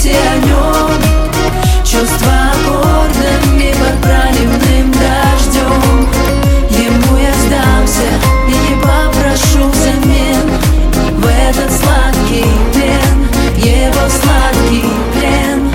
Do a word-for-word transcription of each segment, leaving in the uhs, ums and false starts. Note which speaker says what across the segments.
Speaker 1: все о нем. Чувства аккордами под проливным дождем. Ему я сдамся и не попрошу взамен. В этот сладкий плен, его сладкий плен.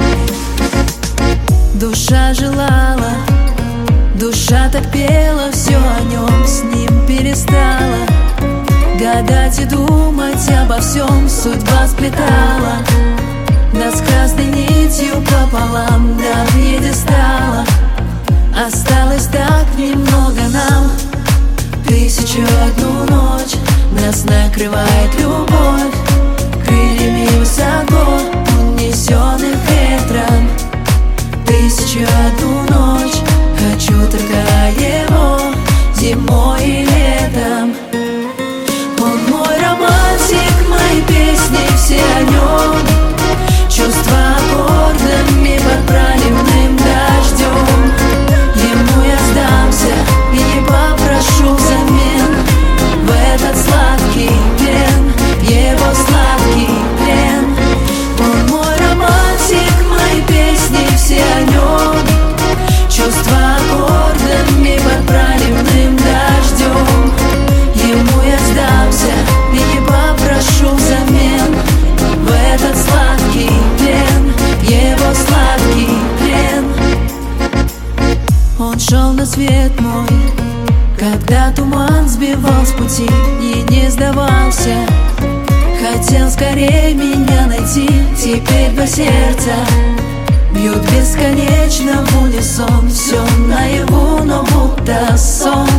Speaker 1: Душа желала, душа так пела, все о нем с ним перестала гадать и думать обо всем. Судьба сплетала нас красной нитью пополам до пьедестала. Осталось так немного нам. Тысячу одну ночь нас накрывает любовь крыльями высоко, унесенных ветром. Тысячу одну ночь хочу только его зимой и летом. Он мой романтик, мои песни все о нем. Чувства аккордами под проливным дождем. Ему я сдамся и не попрошу взамен. В этот сладкий плен, его сладкий плен. Он мой романтик, мои песни все о нем. Чувства аккордами под проливным дождем. Ему я сдамся и не попрошу взамен. В этот сладкий плен, его сладкий плен. Он шел на свет мой, когда туман сбивал с пути, и не сдавался. Хотел скорее меня найти. Теперь два сердца бьют бесконечно в унисон. Все наяву, но будто сон.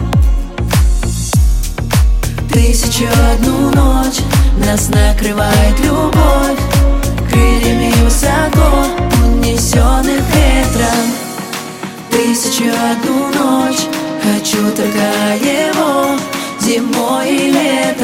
Speaker 1: Тысячу одну ночь нас накрывает любовь крыльями высоко, унесенных ветром. Тысячу одну ночь хочу только его зимой и летом.